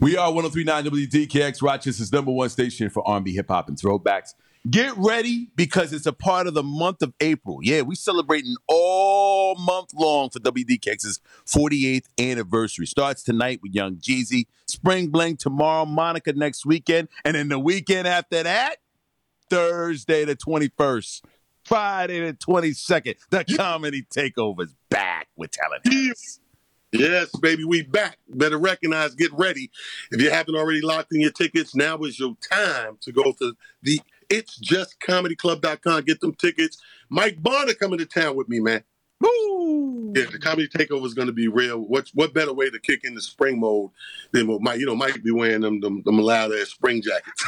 We are 103.9 WDKX, Rochester's #1 station for R&B, hip hop, and throwbacks. Get ready because it's a part of the month of April. Yeah, we celebrating all month long for WDKX's 48th anniversary. Starts tonight with Young Jeezy, Spring Bling tomorrow, Monica next weekend, and then the weekend after that, Thursday the 21st, Friday the 22nd, the Comedy Takeover's back with Talent Harris. Yes, baby, we back. Better recognize, get ready. If you haven't already locked in your tickets, now is your time to go to the itsjustcomedyclub.com. Get them tickets. Mike Bonner coming to town with me, man. Woo! Yeah, the Comedy Takeover is going to be real. What better way to kick into spring mode than what Mike? Mike be wearing them loud ass spring jackets.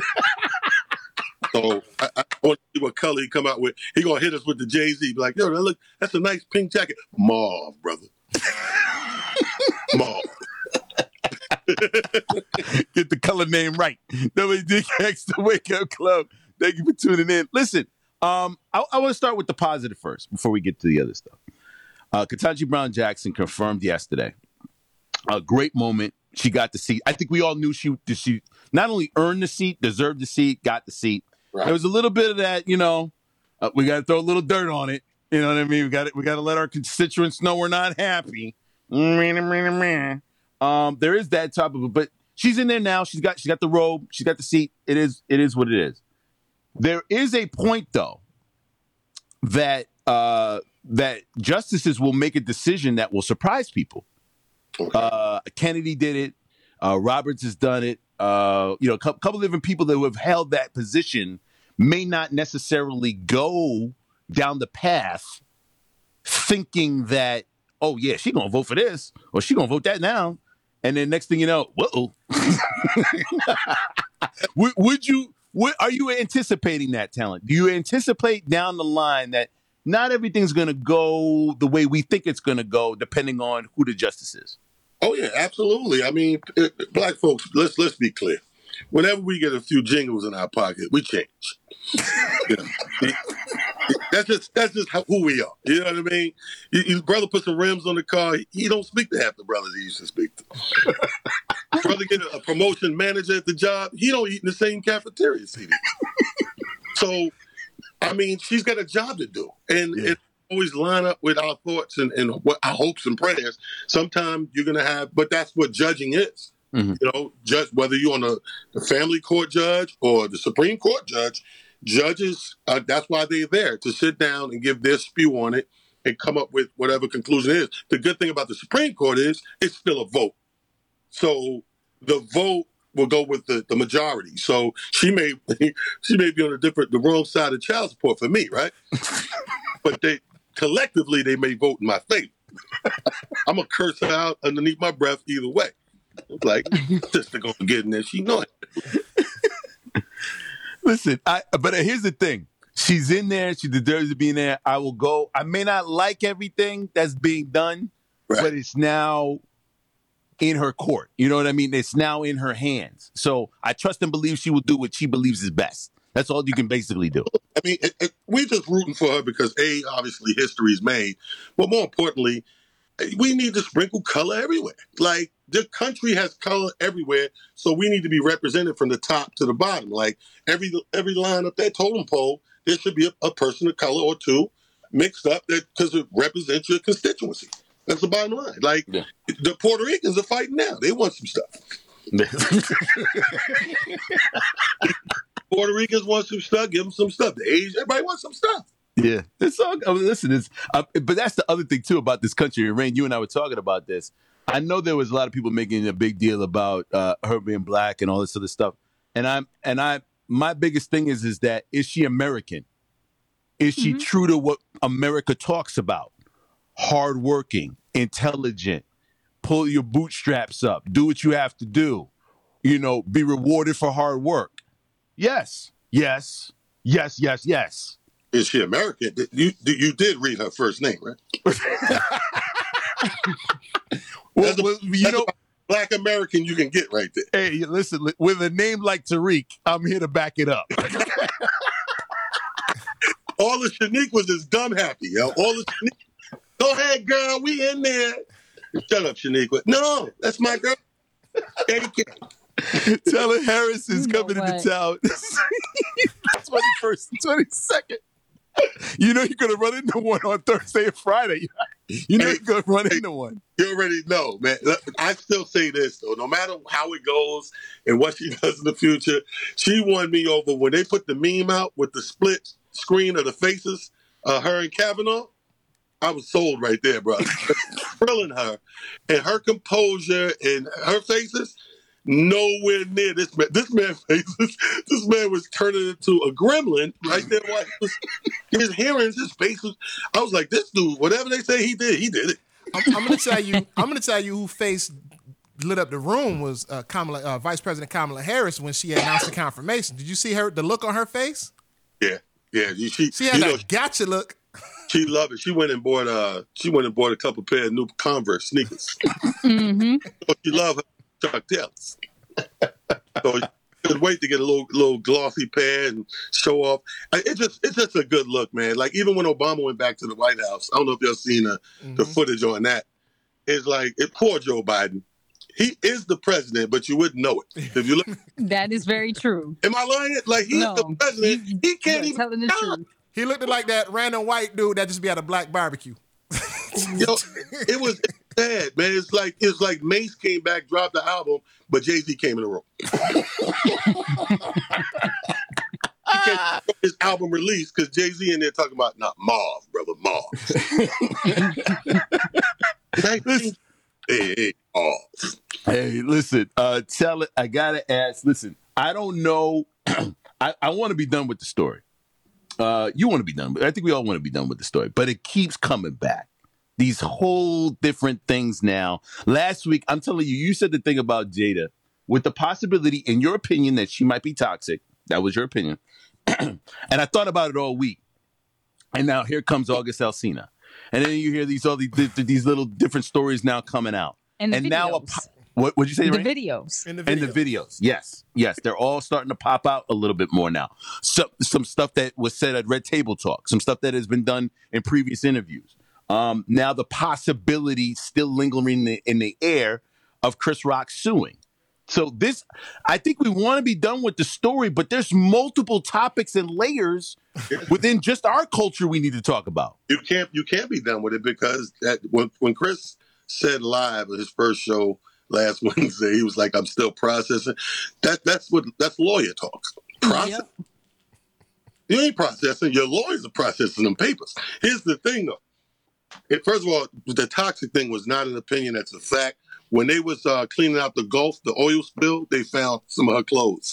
So I want to see what color he come out with. He gonna hit us with the Jay-Z. Be like, yo, look, that's a nice pink jacket. Mauve, brother. Mauve. Get the color name right. WDKX, the Wake Up Club. Thank you for tuning in. Listen, I want to start with the positive first before we get to the other stuff. Ketanji Brown Jackson confirmed yesterday. A great moment. She got the seat. I think we all knew she not only earned the seat, deserved the seat, got the seat. Right. There was a little bit of that, we got to throw a little dirt on it. You know what I mean? We got to let our constituents know we're not happy. There is that type of, but she's in there now. She's got the robe. She's got the seat. It is what it is. There is a point though that justices will make a decision that will surprise people. Okay. Kennedy did it. Roberts has done it. A couple of different people that have held that position may not necessarily go down the path thinking that, oh yeah, she gonna vote for this or she gonna vote that now, and then next thing you know, whoa. Are you anticipating that, Talent? Do you anticipate down the line that not everything's gonna go the way we think it's gonna go, depending on who the justice is? Oh yeah, absolutely. I mean, black folks, let's be clear. Whenever we get a few jingles in our pocket, we change. That's just who we are. You know what I mean? His brother put some rims on the car. He don't speak to half the brothers he used to speak to. Brother get a promotion manager at the job. He don't eat in the same cafeteria seat. So, I mean, she's got a job to do, and it always line up with our thoughts and what our hopes and prayers. Sometimes you're gonna have, but that's what judging is. Mm-hmm. Judge, whether you're on the family court judge or the Supreme Court judge, judges, that's why they're there, to sit down and give their spew on it and come up with whatever conclusion it is. The good thing about the Supreme Court is it's still a vote. So the vote will go with the majority. So she may be on the wrong side of child support for me, right? But collectively they may vote in my favor. I'm gonna curse her out underneath my breath either way. It's like, sister gonna get in there. She know it. Listen, but here's the thing. She's in there. She deserves to be in there. I will go. I may not like everything that's being done, right, but it's now in her court. You know what I mean? It's now in her hands. So I trust and believe she will do what she believes is best. That's all you can basically do. I mean, we're just rooting for her because, obviously history is made. But more importantly, we need to sprinkle color everywhere. Like, the country has color everywhere, so we need to be represented from the top to the bottom. Like, every line up that totem pole, there should be a person of color or two mixed up because it represents your constituency. That's the bottom line. Like, the Puerto Ricans are fighting now. They want some stuff. Puerto Ricans want some stuff. Give them some stuff. The Asians, everybody wants some stuff. Yeah, it's all. Listen, but that's the other thing too about this country. And Rain, you and I were talking about this. I know there was a lot of people making a big deal about her being black and all this other stuff. And my biggest thing is that is she American? Is she true to what America talks about? Hardworking, intelligent, pull your bootstraps up, do what you have to do. Be rewarded for hard work. Yes. Yes. Yes. Yes. Yes. Is she American? You did read her first name, right? Black American you can get right there. Hey, listen, with a name like Tariq, I'm here to back it up. All the Shaniquas is dumb happy, yo. All the Shaniquas, go ahead, girl, we in there. Shut up, Shaniqua. No, that's my girl. AK. Tyler Harris is You know coming into what? town. 21st and 22nd. You know you're going to run into one on Thursday and Friday. You know Hey, you're going to run into one. You already know, man. I still say this, though. No matter how it goes and what she does in the future, she won me over when they put the meme out with the split screen of the faces, her and Kavanaugh. I was sold right there, bro. Thrilling her. And her composure and her faces, nowhere near this man. This man faces, this man was turning into a gremlin right there. While his hearings, his face was, I was like, this dude, whatever they say he did it. I'm gonna tell you. I'm gonna tell you who face lit up the room was Vice President Kamala Harris when she announced the confirmation. Did you see the look on her face? Yeah. She had that gotcha look. She loved it. She went and bought a couple pair of new Converse sneakers. Mm-hmm. So she loved her Chuck Taylors. So she couldn't wait to get a little glossy pair and show off. It's just a good look, man. Like even when Obama went back to the White House, I don't know if y'all seen the footage on that. It's like poor Joe Biden. He is the president, but you wouldn't know it if you look. That is very true. Am I lying? Like he's the president. He can't even telling the truth. He looked like that random white dude that just be at a black barbecue. Yo, it was sad, man. It's like Mace came back, dropped the album, but Jay-Z came in the room. He can't get his album released because Jay-Z in there talking about not Marv, brother, Marv. Hey, Marv. Hey, listen, tell it. I gotta ask. Listen, I don't know. I want to be done with the story. You want to be done, but I think we all want to be done with the story. But it keeps coming back. These whole different things now. Last week, I'm telling you, you said the thing about Jada with the possibility, in your opinion, that she might be toxic. That was your opinion. And I thought about it all week. And now here comes August Alsina. And then you hear these little different stories now coming out. And the now videos. What would you say? The Rain? videos. In the videos. Yes. They're all starting to pop out a little bit more now. Some stuff that was said at Red Table Talk, some stuff that has been done in previous interviews. Now the possibility still lingering in the air of Chris Rock suing. So this, I think we want to be done with the story, but there's multiple topics and layers within just our culture we need to talk about. You can't be done with it because when Chris said live at his first show last Wednesday, he was like, "I'm still processing." That's lawyer talk. Process. Yep. You ain't processing. Your lawyers are processing them papers. Here's the thing, though. First of all, the toxic thing was not an opinion. That's a fact. When they was cleaning out the Gulf, the oil spill, they found some of her clothes.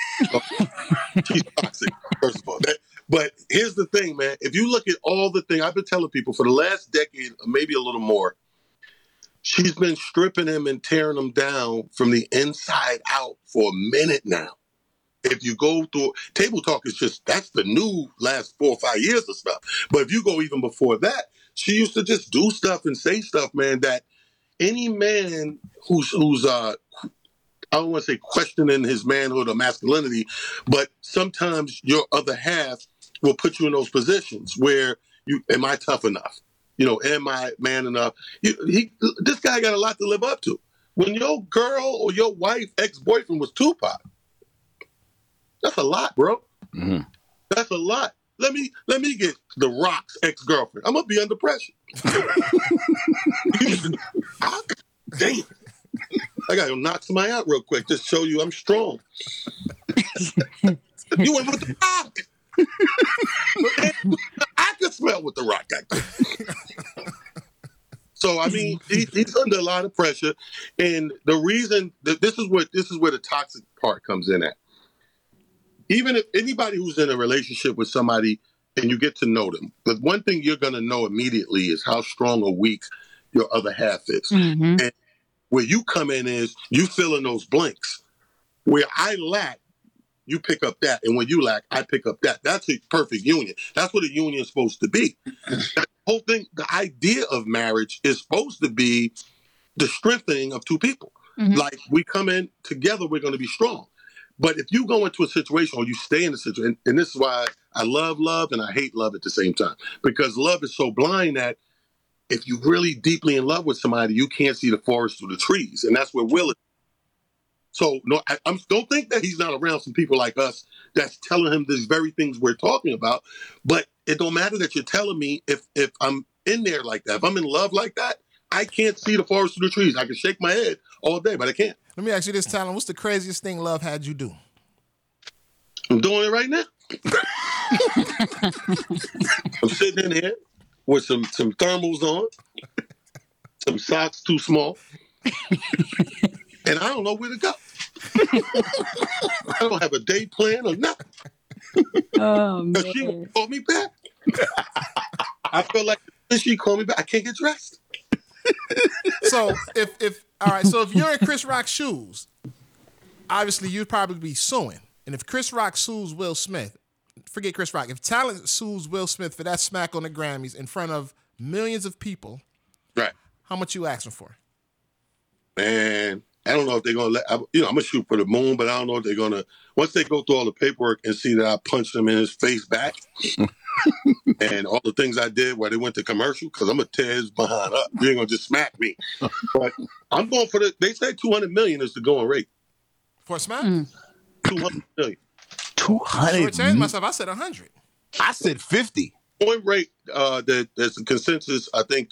She's toxic, first of all. But here's the thing, man. If you look at all the things I've been telling people for the last decade, or maybe a little more, she's been stripping him and tearing him down from the inside out for a minute now. If you go through Table Talk, that's the new last 4 or 5 years of stuff. But if you go even before that, she used to just do stuff and say stuff, man, that any man who's I don't want to say questioning his manhood or masculinity, but sometimes your other half will put you in those positions where am I tough enough? Am I man enough? This guy got a lot to live up to. When your girl or your wife, ex-boyfriend was Tupac, that's a lot, bro. Mm-hmm. That's a lot. Let me get The Rock's ex-girlfriend. I'm gonna be under pressure. Damn. I gotta knock somebody out real quick. Just show you I'm strong. You went with The Rock. I could smell what The Rock got. So I mean, he's under a lot of pressure, and the reason that this is where the toxic part comes in at. Even if anybody who's in a relationship with somebody and you get to know them, the one thing you're going to know immediately is how strong or weak your other half is. Mm-hmm. And where you come in is you fill in those blanks. Where I lack, you pick up that. And when you lack, I pick up that. That's a perfect union. That's what a union is supposed to be. That whole thing, the idea of marriage is supposed to be the strengthening of two people. Mm-hmm. Like we come in together, we're going to be strong. But if you go into a situation or you stay in a situation, and this is why I love love and I hate love at the same time, because love is so blind that if you're really deeply in love with somebody, you can't see the forest through the trees. And that's where Will is. So no, don't think that he's not around some people like us that's telling him these very things we're talking about. But it don't matter that you're telling me if I'm in there like that, if I'm in love like that, I can't see the forest through the trees. I can shake my head all day, but I can't. Let me ask you this, Talon. What's the craziest thing love had you do? I'm doing it right now. I'm sitting in here with some thermals on, some socks too small, and I don't know where to go. I don't have a day plan or nothing. Oh Because she man. won't call me back. I feel like if she call me back, I can't get dressed. So if all right, so if you're in Chris Rock's shoes, obviously you'd probably be suing. And if Chris Rock sues Will Smith, forget Chris Rock. If Talent sues Will Smith for that smack on the Grammys in front of millions of people, Right. how much you asking for? Man, I don't know if they're going to I'm going to shoot for the moon, but I don't know if they're going to, once they go through all the paperwork and see that I punched him in his face back and all the things I did while they went to commercial, because I'm going to tear his behind up. You ain't going to just smack me. But I'm going for they say 200 million is the going rate. For a smack? 200 million. 200. Short change myself. I said 100. I said 50. Going rate, there's a consensus, I think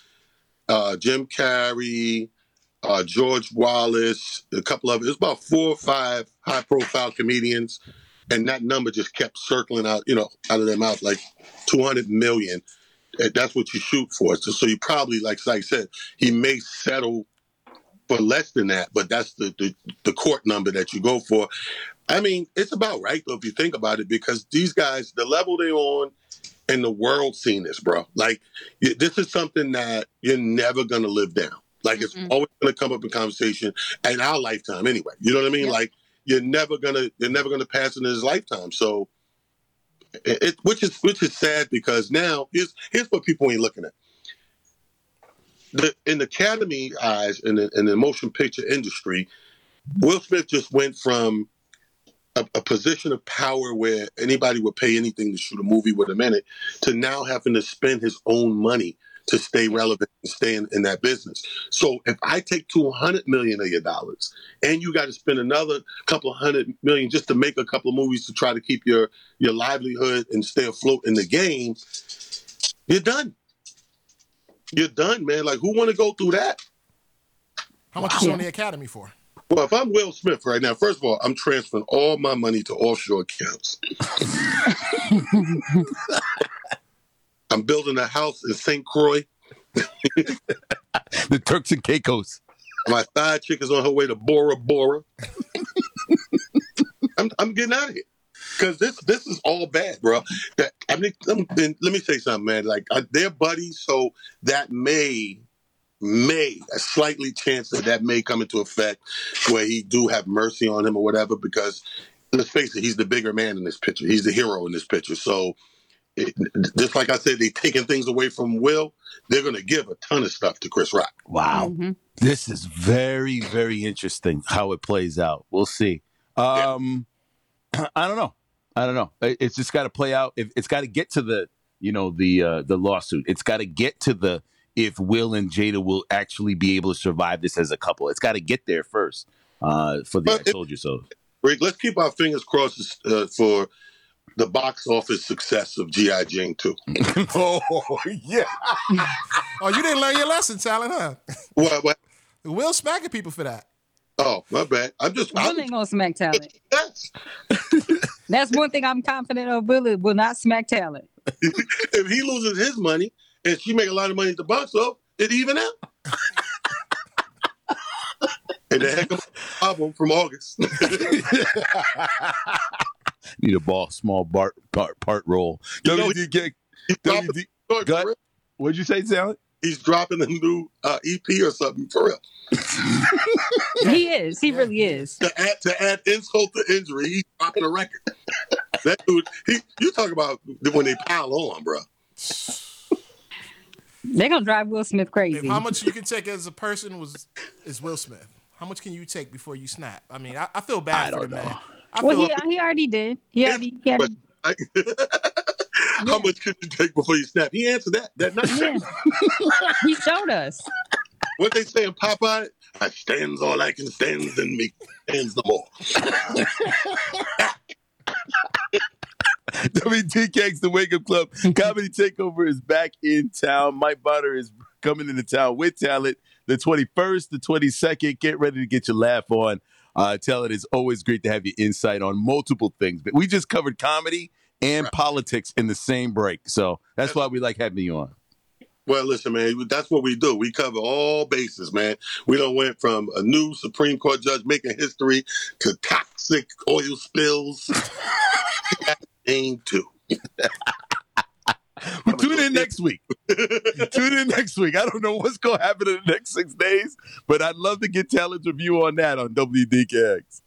Jim Carrey, George Wallace, a couple of it's about 4 or 5 high-profile comedians, and that number just kept circling out, out of their mouth like 200 million. That's what you shoot for. So you probably, like I said, he may settle for less than that, but that's the court number that you go for. I mean, it's about right though if you think about it, because these guys, the level they're on, and the world seen this, bro. Like this is something that you're never gonna live down. Like it's always gonna come up in conversation in our lifetime anyway. You know what I mean? Yep. Like you're never gonna pass it in his lifetime. So which is sad, because now here's what people ain't looking at. In the Academy eyes, in the motion picture industry, Will Smith just went from a position of power where anybody would pay anything to shoot a movie with him in it, to now having to spend his own money to stay relevant and stay in that business. So if I take $200 million of your dollars and you got to spend another couple of $100 million just to make a couple of movies to try to keep your livelihood and stay afloat in the game, you're done. You're done, man. Like, who want to go through that? How much is on the Academy for? Well, if I'm Will Smith right now, first of all, I'm transferring all my money to offshore accounts. I'm building a house in St. Croix. The Turks and Caicos. My side chick is on her way to Bora Bora. I'm getting out of here, because this is all bad, bro. Let me say something, man. Like they're buddies, so that may a slightly chance that may come into effect where he do have mercy on him or whatever, because let's face it, he's the bigger man in this picture. He's the hero in this picture. So just like I said, they taking things away from Will, they're going to give a ton of stuff to Chris Rock. Wow. This is very, very interesting how it plays out. We'll see. I don't know. It's just got to play out. It's got to get to the lawsuit. It's got to get to if Will and Jada will actually be able to survive this as a couple. It's got to get there first for the I Told You So. Rick, let's keep our fingers crossed for the box office success of G.I. Jane 2. Oh, yeah. Oh, you didn't learn your lesson, Talent, huh? What? Will smacking people for that. Oh, my bad. Will ain't gonna smack Talent. Yes. That's one thing I'm confident of. Will not smack Talent. If he loses his money and she make a lot of money at the box office, it even out. And the heck of a album from August. Need a small part roll. What'd you say, Talent? He's dropping a new EP or something, for real. He is. He really is. To add insult to injury, he's dropping a record. That dude, you talk about when they pile on, bro. They're gonna drive Will Smith crazy. How much you can take as a person is Will Smith? How much can you take before you snap? I mean, I feel bad for the man. He already did. He already. How much could you take before you snap? He answered that night. Yeah. He showed us. What they say in Popeye? I stands all I can stands and me stands no more. WTKX, the Wake Up Club Comedy Takeover is back in town. Mike Bonner is coming into town with talent the 21st, the 22nd. Get ready to get your laugh on. Talent, it's always great to have your insight on multiple things. But we just covered comedy and politics in the same break. So that's why we like having you on. Well, listen, man, that's what we do. We cover all bases, man. We done went from a new Supreme Court judge making history to toxic oil spills. Aim too. But tune in next week. Tune in next week. I don't know what's going to happen in the next 6 days, but I'd love to get Talent's review on that on WDKX.